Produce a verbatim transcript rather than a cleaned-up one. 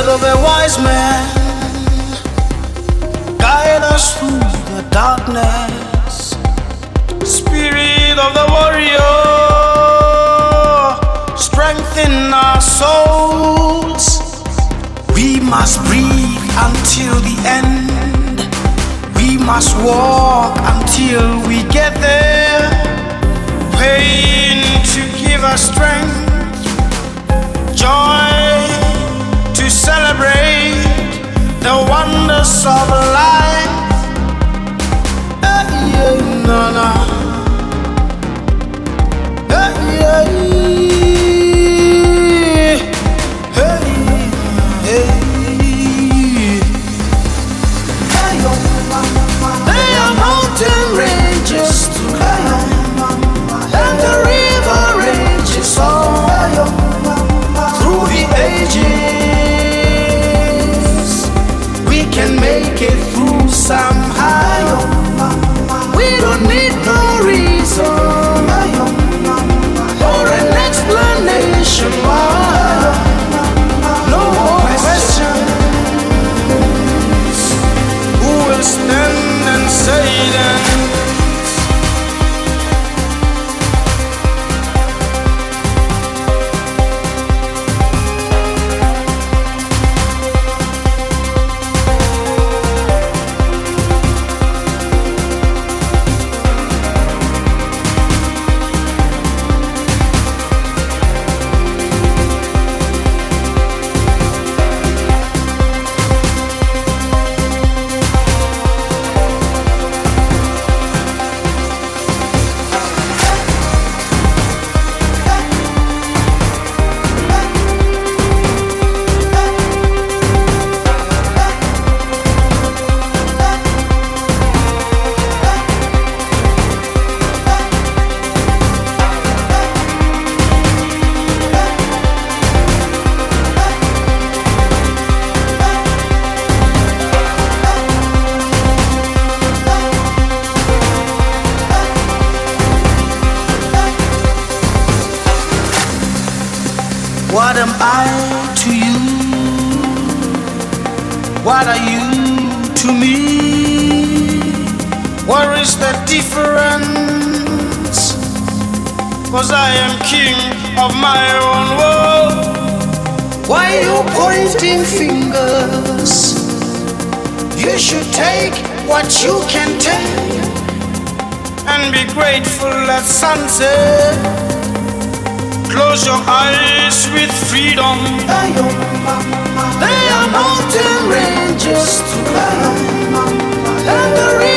of a wise man, guide us through the darkness. Spirit of the warrior, strengthen our souls. We must breathe until the end. We must walk until we get there. Pain to give us strength, joy to celebrate the wonders of life. Hey, yeah, no, no. Hey, yeah, hey, hey. There are mountain ranges to climb, and the river ranges on through the ages. We can make it through somehow. We don't need no reason or an explanation why. No more questions. Who will stand and say that? What am I to you? What are you to me? What is the difference? 'Cause I am king of my own world. Why you pointing fingers? You should take what you can take and be grateful at sunset. Close your eyes with freedom. There are mountain ranges to climb, and the